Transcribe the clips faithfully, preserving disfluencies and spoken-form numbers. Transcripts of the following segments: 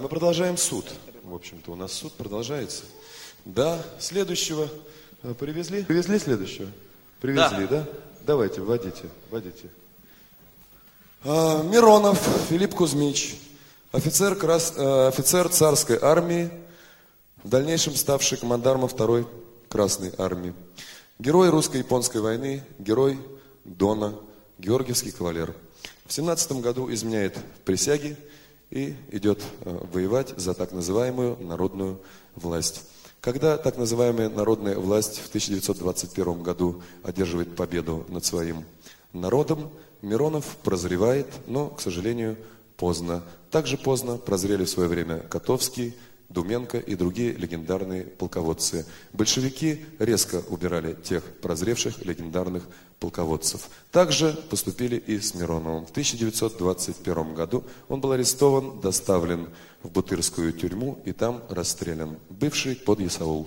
мы продолжаем суд. В общем-то, у нас суд продолжается. Да, следующего привезли? Привезли следующего? Привезли, да? да? Давайте, вводите, вводите. А, Миронов Филипп Кузьмич, офицер, крас... офицер царской армии, в дальнейшем ставший командармом второй Красной армии. Герой русско-японской войны, герой Дона, георгиевский кавалер. В семнадцатом году изменяет присяги и идет воевать за так называемую народную власть. Когда так называемая народная власть в тысяча девятьсот двадцать первом году одерживает победу над своим народом, Миронов прозревает, но, к сожалению, поздно. Также поздно прозрели в свое время Котовский, Думенко и другие легендарные полководцы. Большевики резко убирали тех прозревших легендарных полководцев. Также поступили и с Мироновым. В тысяча девятьсот двадцать первом году он был арестован, доставлен в Бутырскую тюрьму и там расстрелян. Бывший подъясаул.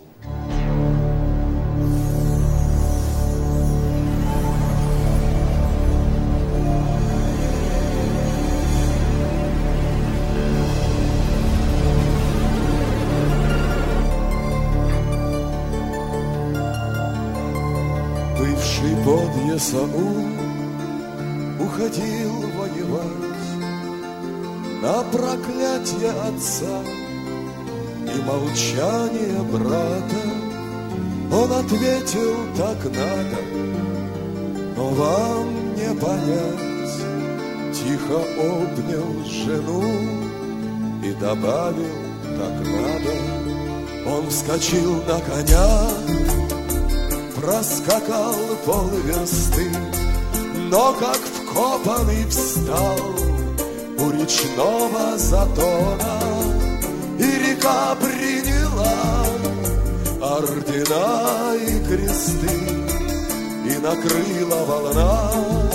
Подъясаул уходил воевать на проклятие отца и молчание брата. Он ответил: так надо, но вам не понять. Тихо обнял жену и добавил: так надо. Он вскочил на коня, проскакал полверсты, но как вкопанный встал у речного затона, и река приняла ордена и кресты, и накрыла волна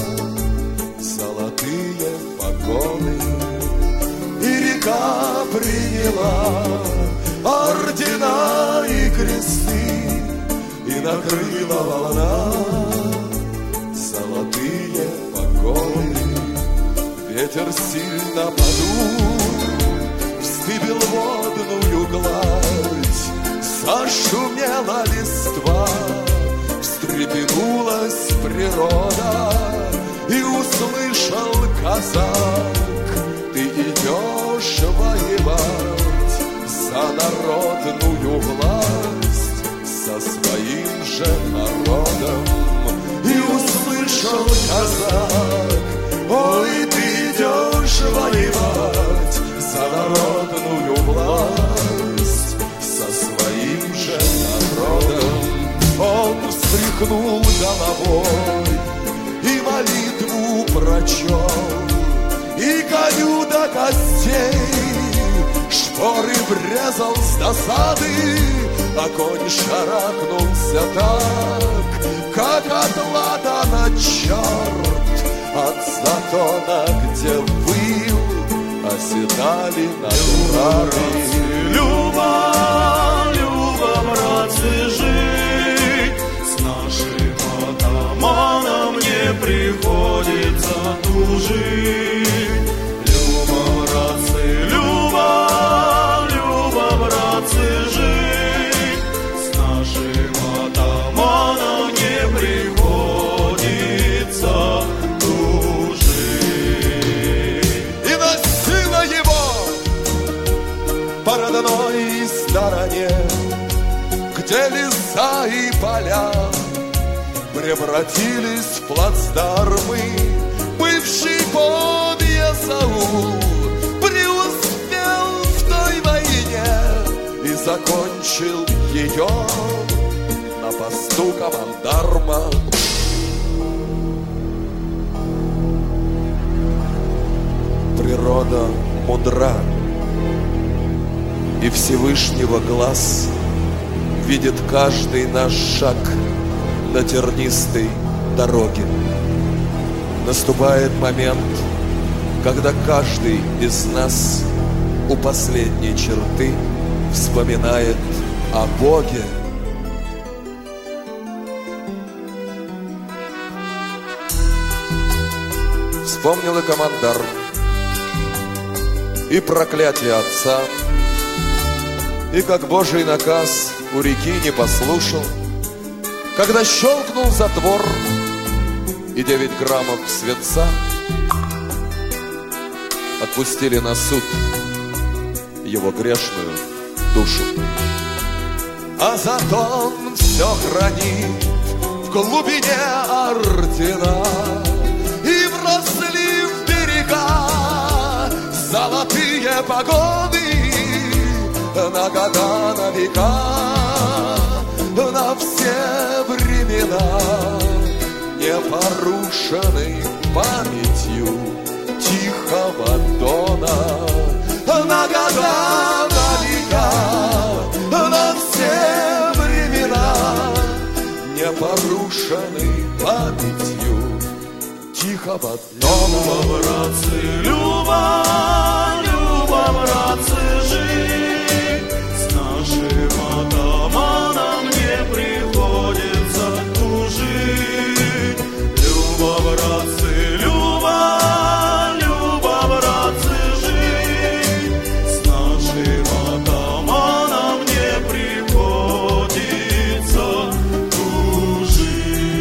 золотые погоны, и река приняла ордена и кресты, и накрыла волна золотые погоны. Ветер сильно подул, вздыбил водную гладь, зашумела листва, встрепенулась природа, и услышал казак: ты идешь воевать за народную власть со своим же народом. И услышал казак: ой, ты идешь воевать за народную власть со своим же народом. Он встряхнул головой и молитву прочел, и коню до костей шпоры врезал с досады, а конь шарахнулся так, как от ладана черт, от затона, где выл, оседали над горами. Люба, Люба, братцы, жить с нашим атаманом не приходится тужить. Люба, братцы, Люба, Люба, братцы, жить с нашим атаманом не приходится тужить. И носила его по родной стороне, где леса и поля превратились в плацдармы. Бывший подъясаул преуспел в той войне и закончил ее на посту командарма. Природа мудра, и Всевышнего глаз видит каждый наш шаг на тернистой дороге. Наступает момент, когда каждый из нас у последней черты вспоминает о Боге. Вспомнил и командарм, и проклятие отца. И как Божий наказ у реки не послушал, когда щелкнул затвор и девять граммов свинца отпустили на суд его грешную душу. А зато он все хранит в глубине ордена, и вросли в берега золотые погоды на года, на века, на все времена, не порушенной памятью Тихого Дона. На года, на века, на все времена, не порушенной памятью Тихого Дона. Люба, братцы, Люба, Люба, братцы, жить с нашим атаманом не приходится тужить. Люба, братцы, Люба, Люба, братцы, жить с нашим атаманом не приходится тужить.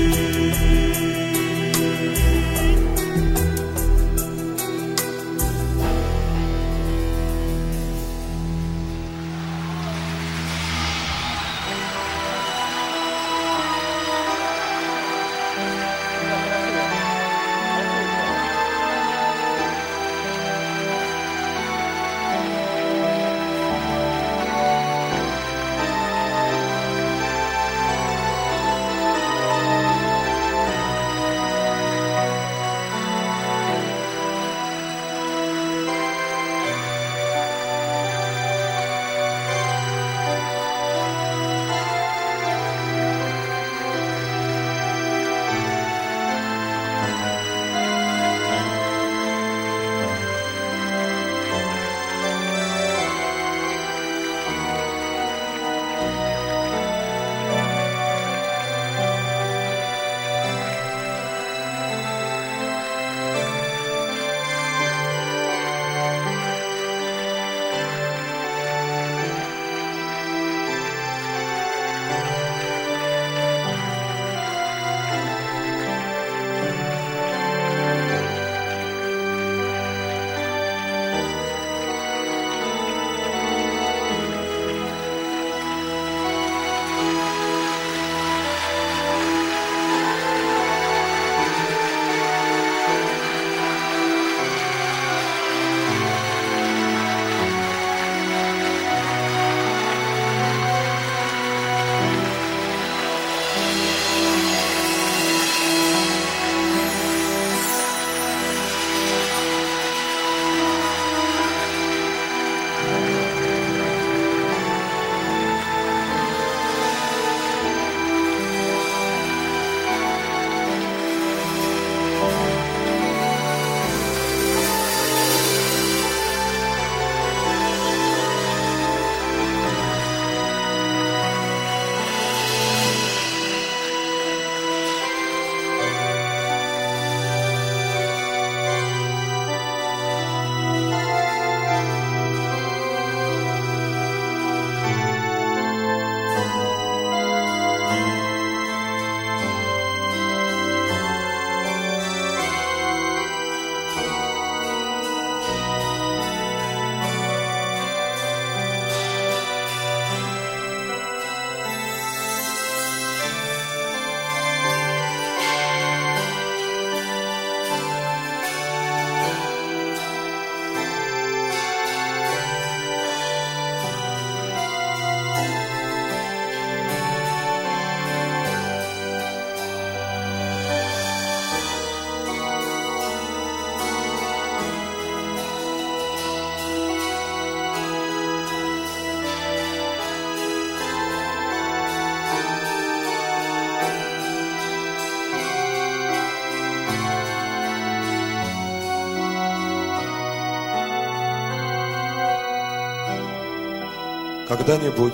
Когда-нибудь,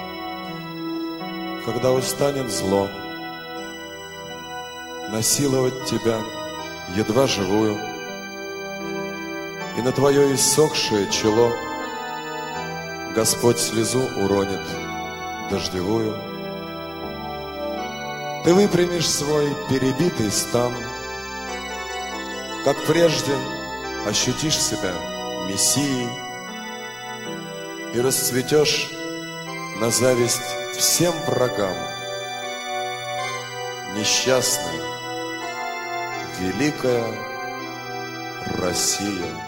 когда устанет зло насиловать тебя, едва живую, И на твое иссохшее чело Господь слезу уронит дождевую. Ты выпрямишь свой перебитый стан, как прежде ощутишь себя мессией и расцветешь на зависть всем врагам. Несчастная, великая Россия.